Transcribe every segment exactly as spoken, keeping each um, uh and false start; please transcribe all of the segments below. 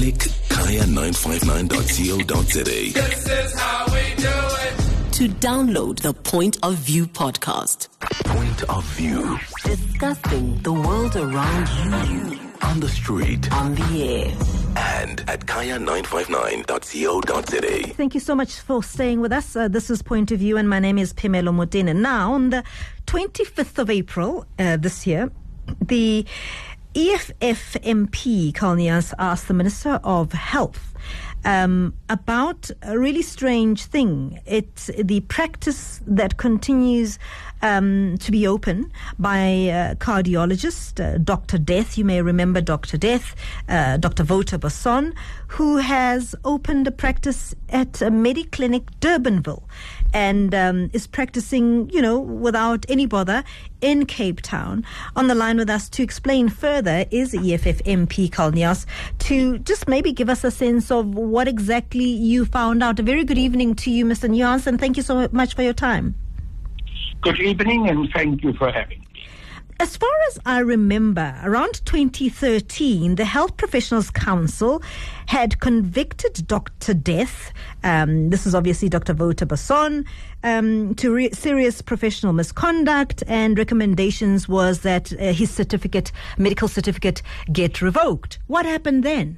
Click kaya nine five nine dot co dot za. This is how we do it. To download the Point of View podcast. Point of View. Discussing the world around you. On the street. On the air. And at kaya nine five nine dot co dot za. Thank you so much for staying with us. Uh, this is Point of View, and my name is Phemelo Motene. Now, on the twenty-fifth of April uh, this year, the E F F M P, Carl Neas, asked the Minister of Health um, about a really strange thing. It's the practice that continues um, to be open by uh, cardiologist uh, Doctor Death. You may remember Doctor Death, uh, Doctor Wouter Basson, who has opened a practice at a Mediclinic Durbanville and um, is practicing, you know, without any bother in Cape Town. On the line with us to explain further is E F F M P Carl Neas, to just maybe give us a sense of what exactly you found out. A very good evening to you, Mister Neas, and thank you so much for your time. Good evening, and thank you for having me. As far as I remember, around twenty thirteen, the Health Professionals Council had convicted Doctor Death, um, this is obviously Doctor Wouter Basson, um, to re- serious professional misconduct, and recommendations was that uh, his certificate, medical certificate, get revoked. What happened then?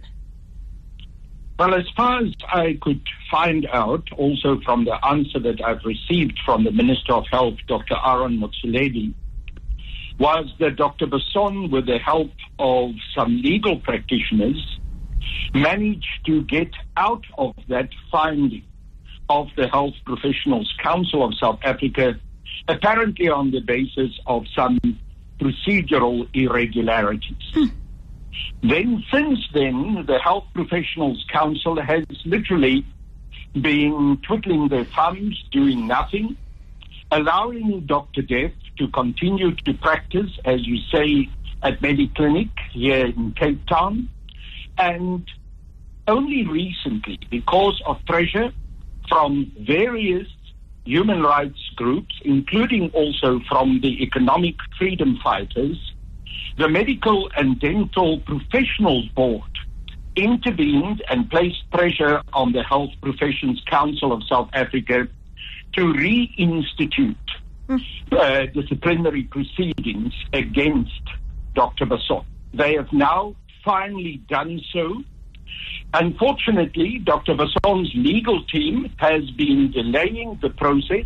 Well, as far as I could find out, also from the answer that I've received from the Minister of Health, Doctor Aaron Motsoaledi, was that Doctor Basson, with the help of some legal practitioners, managed to get out of that finding of the Health Professionals Council of South Africa, apparently on the basis of some procedural irregularities. Hmm. Then, since then, the Health Professionals Council has literally been twiddling their thumbs, doing nothing, allowing Doctor Death to continue to practice, as you say, at Mediclinic here in Cape Town. And only recently, because of pressure from various human rights groups, including also from the economic freedom fighters, the Medical and Dental Professionals Board intervened and placed pressure on the Health Professions Council of South Africa to reinstitute uh, disciplinary proceedings against Doctor Basson. They have now finally done so. Unfortunately, Doctor Basson's legal team has been delaying the process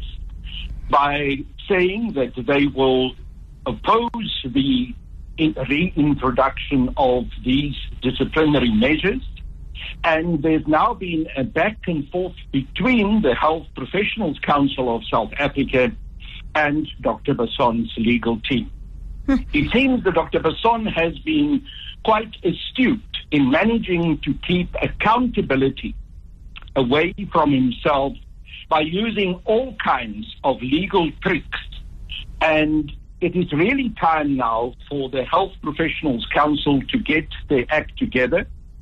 by saying that they will oppose the in reintroduction of these disciplinary measures. And there's now been a back and forth between the Health Professionals Council of South Africa and Doctor Basson's legal team. It seems that Doctor Basson has been quite astute in managing to keep accountability away from himself by using all kinds of legal tricks. And it is really time now for the Health Professionals Council to get their act together,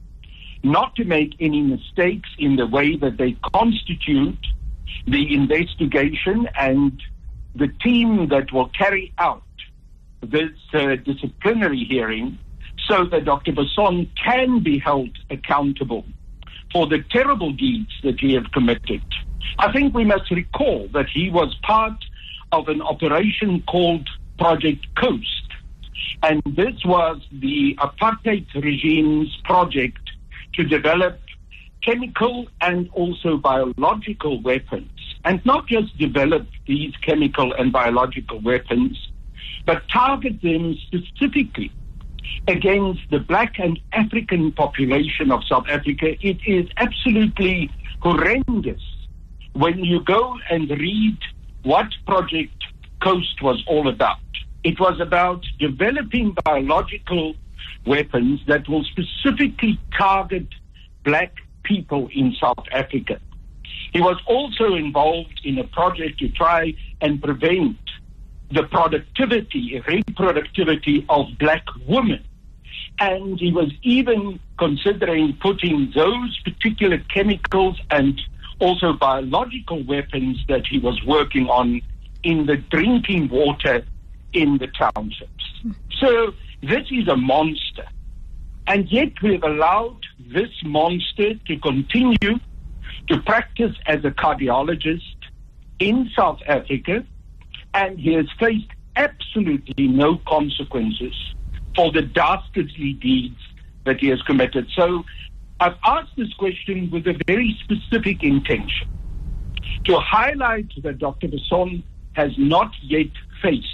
not to make any mistakes in the way that they constitute the investigation and the team that will carry out this uh, disciplinary hearing, so that Doctor Basson can be held accountable for the terrible deeds that he has committed. I think we must recall that he was part of an operation called Project Coast, and this was the apartheid regime's project to develop chemical and also biological weapons, and not just develop these chemical and biological weapons, but target them specifically against the black and African population of South Africa. It is absolutely horrendous when you go and read what Project Coast was all about. It was about developing biological weapons that will specifically target black people in South Africa. He was also involved in a project to try and prevent the productivity, reproductivity of black women. And he was even considering putting those particular chemicals and also biological weapons that he was working on in the drinking water in the townships. So this is a monster. And yet we have allowed this monster to continue to practice as a cardiologist in South Africa, and he has faced absolutely no consequences for the dastardly deeds that he has committed. So I've asked this question with a very specific intention, to highlight that Doctor Basson has not yet faced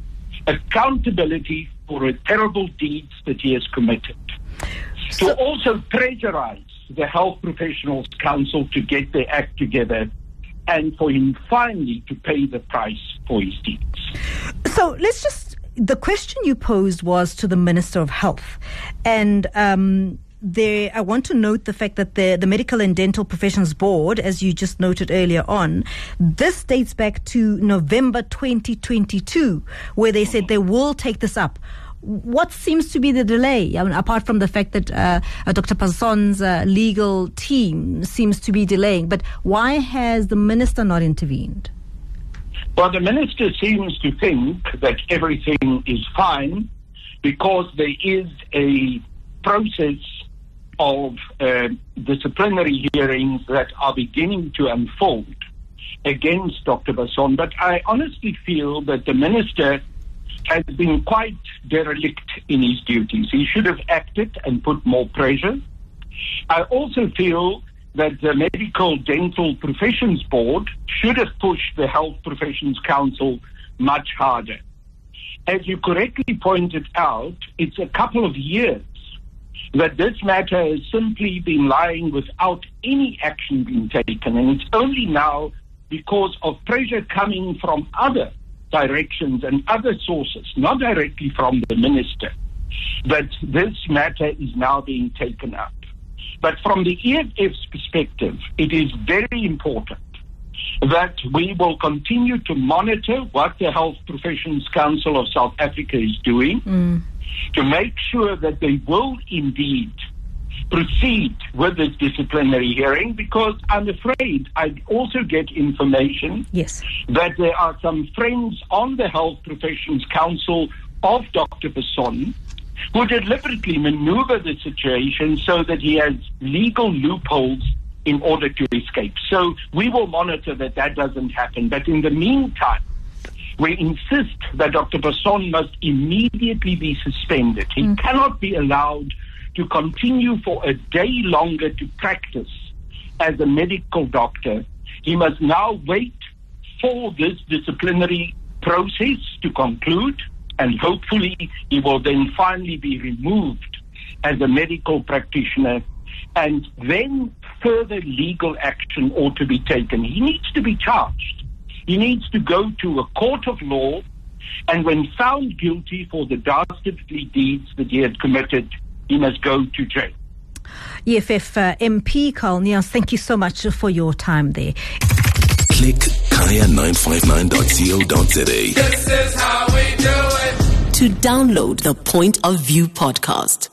accountability for the terrible deeds that he has committed. So, to also pressurize the Health Professionals Council to get their act together, and for him finally to pay the price for his deeds. So let's just, the question you posed was to the Minister of Health, and um, there, I want to note the fact that the, the Medical and Dental Professions Board, as you just noted earlier on, this dates back to November twenty twenty-two, where they said they will take this up. What seems to be the delay? I mean, apart from the fact that uh, uh, Doctor Basson's uh, legal team seems to be delaying, but why has the minister not intervened? Well, the minister seems to think that everything is fine because there is a process of uh, disciplinary hearings that are beginning to unfold against Doctor Basson. But I honestly feel that the minister has been quite derelict in his duties. He should have acted and put more pressure. I also feel that the Medical Dental Professions Board should have pushed the Health Professions Council much harder. As you correctly pointed out, it's a couple of years that this matter has simply been lying without any action being taken, and it's only now because of pressure coming from other directions and other sources, not directly from the minister, that this matter is now being taken up. But from the E F F's perspective, it is very important that we will continue to monitor what the Health Professions Council of South Africa is doing, mm. to make sure that they will indeed proceed with this disciplinary hearing, because I'm afraid I also get information yes. that there are some friends on the Health Professions Council of Doctor Basson who deliberately maneuver the situation so that he has legal loopholes in order to escape. So we will monitor that that doesn't happen. But in the meantime, we insist that Doctor Basson must immediately be suspended. He mm. cannot be allowed to continue for a day longer to practice as a medical doctor. He must now wait for this disciplinary process to conclude, and hopefully he will then finally be removed as a medical practitioner, and then further legal action ought to be taken. He needs to be charged. He needs to go to a court of law, and when found guilty for the dastardly deeds that he had committed, he must go to jail. E F F uh, M P Carl Neas, thank you so much for your time there. Click kaya nine five nine dot co dot za. This is how we do it. To download the Point of View podcast,